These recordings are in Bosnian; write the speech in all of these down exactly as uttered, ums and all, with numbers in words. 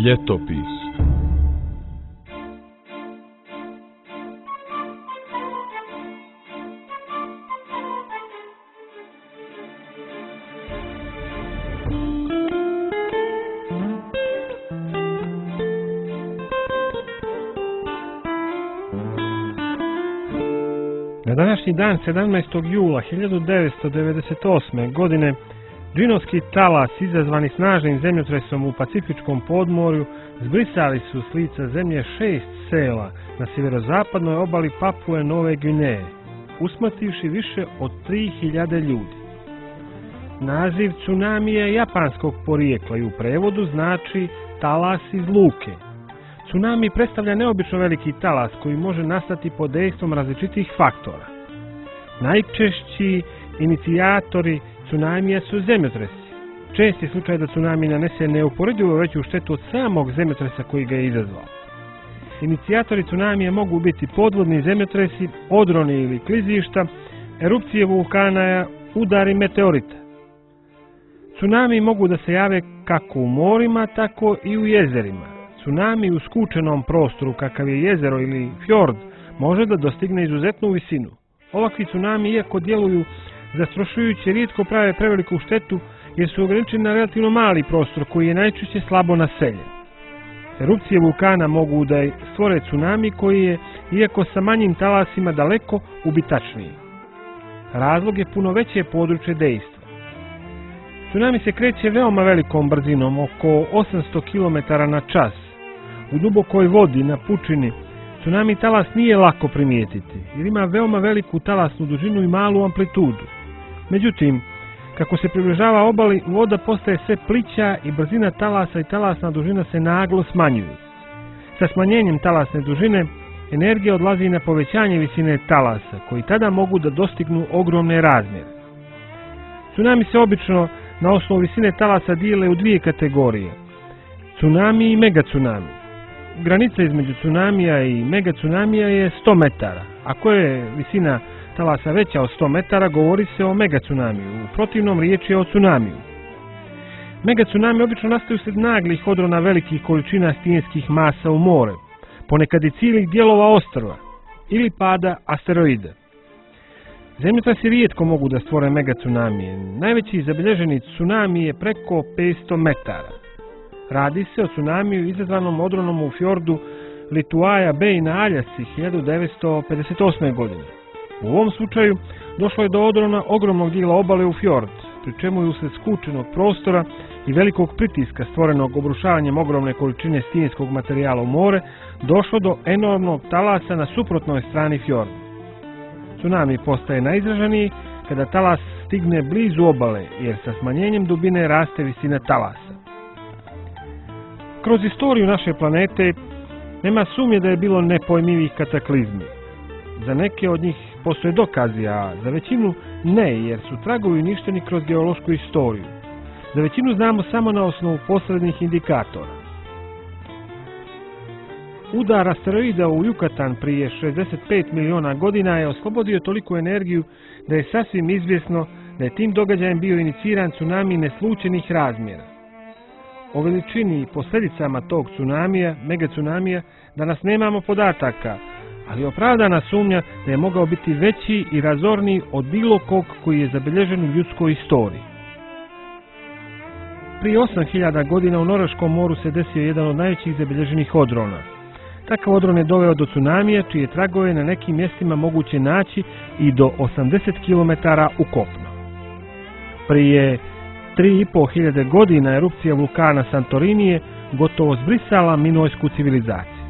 Ljetopis. Na današnji dan, sedamnaestog jula hiljadu devetsto devedeset osme. godine, džinovski talas izazvani snažnim zemljotresom u Pacifičkom podmorju zbrisali su s lica zemlje šest sela na sjeverozapadnoj obali Papue Nove Gvineje, usmrtivši više od tri hiljade ljudi. Naziv tsunami je japanskog porijekla i u prevodu znači talas iz luke. Tsunami predstavlja neobično veliki talas koji može nastati pod dejstvom različitih faktora. Najčešći inicijatori tsunamija su zemljotresi. Čest je slučaj da tsunami nanese neuporedivo veću štetu od samog zemljotresa koji ga je izazvao. Inicijatori tsunamija mogu biti podvodni zemljotresi, odroni ili klizišta, erupcije vulkana, udari meteorita. Tsunami mogu da se jave kako u morima, tako i u jezerima. Tsunami u skučenom prostoru, kakav je jezero ili fjord, može da dostigne izuzetnu visinu. Ovakvi tsunami, iako djeluju zastrašujuće, rijetko prave preveliku štetu jer su ograničeni na relativno mali prostor koji je najčešće slabo naseljen. Erupcije vulkana mogu da stvore tsunami koji je, iako sa manjim talasima, daleko ubitačniji. Razlog je puno veće područje dejstva. Tsunami se kreće veoma velikom brzinom, oko osamsto kilometara na čas. U dubokoj vodi na pučini tsunami talas nije lako primijetiti jer ima veoma veliku talasnu dužinu i malu amplitudu. Međutim, kako se približava obali, voda postaje sve plića i brzina talasa i talasna dužina se naglo smanjuju. Sa smanjenjem talasne dužine, energija odlazi na povećanje visine talasa, koji tada mogu da dostignu ogromne razmjere. Tsunami se obično na osnovu visine talasa dijele u dvije kategorije: tsunami i megatsunami. Granica između tsunamija i megatsunamija je sto metara. Ako je visina talasa veća od sto metara, govori se o megatsunamiju, u protivnom riječ je o tsunamiju. Megatsunami obično nastaju sred naglih odrona velikih količina stijenskih masa u more, ponekad i cijelih dijelova ostrva ili pada asteroida. Zemljotresi rijetko mogu da stvore megatsunamije. Najveći zabilježeni tsunami je preko petsto metara. Radi se o tsunamiju izazvanom odronom u fjordu Lituaja Bay na Aljasci hiljadu devetsto pedeset osme. godine. U ovom slučaju došlo je do odrona ogromnog dijela obale u fjord, pri čemu je usred skučenog prostora i velikog pritiska stvorenog obrušavanjem ogromne količine stijenskog materijala u more došlo do enormnog talasa na suprotnoj strani fjorda. Tsunami postaje najizraženiji kada talas stigne blizu obale, jer sa smanjenjem dubine raste visina talasa. Kroz istoriju naše planete nema sumnje da je bilo nepojmivih kataklizmi. Za neke od njih postoje dokazi, a za većinu ne, jer su tragovi uništeni kroz geološku istoriju. Za većinu znamo samo na osnovu posrednih indikatora. Udar asteroida u Jukatan prije šezdeset pet miliona godina je oslobodio toliku energiju da je sasvim izvjesno da je tim događajem bio iniciran tsunami neslučenih razmjera. O veličini i posljedicama tog tsunamija, megatsunamija, danas nemamo podataka, ali opravdana sumnja da je mogao biti veći i razorniji od bilo kog koji je zabilježen u ljudskoj istoriji. Prije osam hiljada godina u Norveškom moru se desio jedan od najvećih zabilježenih odrona. Takav odron je doveo do tsunamija, čije tragove na nekim mjestima moguće naći i do osamdeset kilometara u kopno. Prije tri i po hiljade godina erupcija vulkana Santorini je gotovo zbrisala minojsku civilizaciju.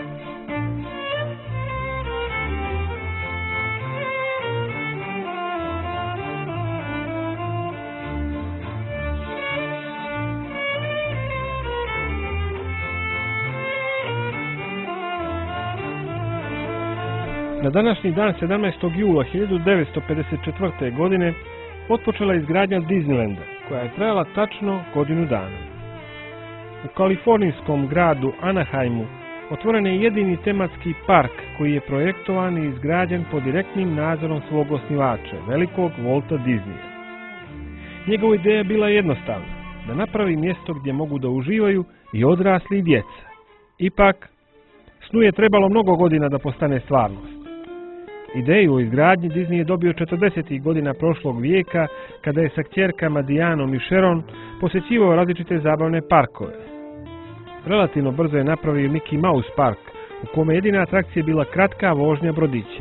Na današnji dan, sedamnaestog jula hiljadu devetsto pedeset četvrte. godine, otpočela izgradnja Disneylanda, koja je trajala tačno godinu dana. U kalifornijskom gradu Anaheimu otvoren je jedini tematski park koji je projektovan i izgrađen pod direktnim nadzorom svog osnivača, velikog Walta Disneya. Njegova ideja bila jednostavna: da napravi mjesto gdje mogu da uživaju i odrasli i djeca. Ipak, snu je trebalo mnogo godina da postane stvarnost. Ideju o izgradnji Disney je dobio četrdesetih godina prošlog vijeka, kada je sa kćerkama Dianom i Sharon posjećivao različite zabavne parkove. Relativno brzo je napravio Mickey Mouse Park, u kome jedina atrakcija bila kratka vožnja brodićem.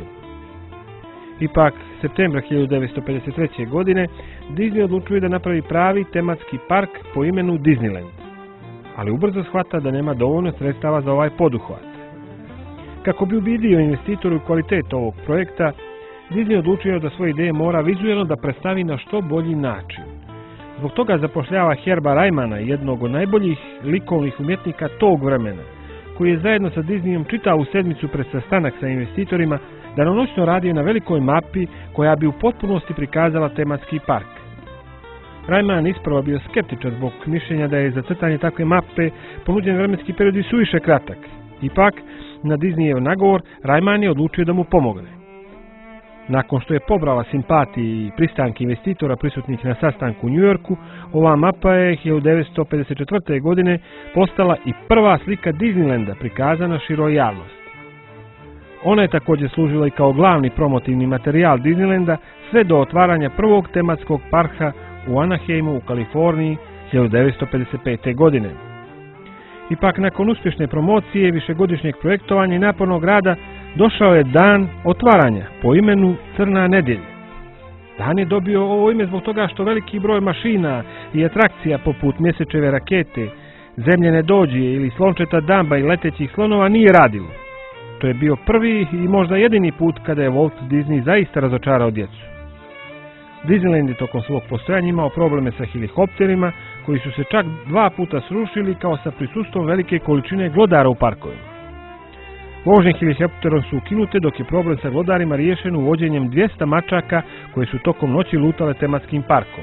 Ipak, septembra hiljadu devetsto pedeset treće. godine, Disney odlučuje da napravi pravi tematski park po imenu Disneyland, ali ubrzo shvata da nema dovoljno sredstava za ovaj poduhvat. Kako bi ubidio investitoru u kvalitet ovog projekta, Disney odlučio da svoje ideje mora vizuelno da predstavi na što bolji način. Zbog toga zapošljava Herba Rymana, jednog od najboljih likovnih umjetnika tog vremena, koji je zajedno sa Disneyom čitavu sedmicu pred sastanak sa investitorima danonoćno radio na velikoj mapi koja bi u potpunosti prikazala tematski park. Ryman isprva bio skeptičan zbog mišljenja da je za crtanje takve mape ponuđen vremenski period i suviše kratak. Ipak, na Disneyev nagovor, Ryman je odlučio da mu pomogne. Nakon što je pobrala simpatije i pristanke investitora prisutnih na sastanku u New Yorku, ova mapa je hiljadu devetsto pedeset četvrte. godine postala i prva slika Disneylanda prikazana široj javnosti. Ona je također služila i kao glavni promotivni materijal Disneylanda sve do otvaranja prvog tematskog parka u Anaheimu u Kaliforniji hiljadu devetsto pedeset pete. godine. Ipak, nakon uspješne promocije, višegodišnjeg projektovanja i napornog rada, došao je dan otvaranja po imenu Crna nedjelja. Dan je dobio ovo ime zbog toga što veliki broj mašina i atrakcija poput mjesečeve rakete, zemljene dođije ili slončeta damba i letećih slonova nije radilo. To je bio prvi i možda jedini put kada je Walt Disney zaista razočarao djecu. Disneyland je tokom svog postojanja imao probleme sa helikopterima, koji su se čak dva puta srušili kao sa prisustvom velike količine glodara u parkovima. Vožnje helikopterom su ukinute, dok je problem sa glodarima riješen uvođenjem dvjesto mačaka koje su tokom noći lutale tematskim parkom.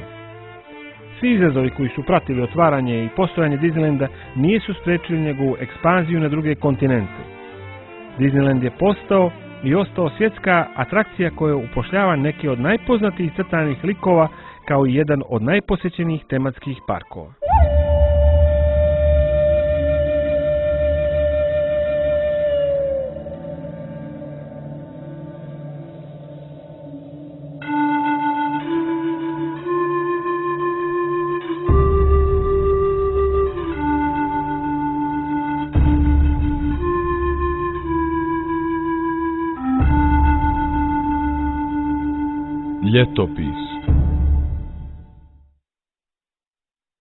Svi izazovi koji su pratili otvaranje i postojanje Disneylanda nisu spriječili njegovu ekspanziju na druge kontinente. Disneyland je postao i ostao svjetska atrakcija koja upošljava neke od najpoznatijih crtanih likova kao i jedan od najposjećenijih tematskih parkova. Ljetopis.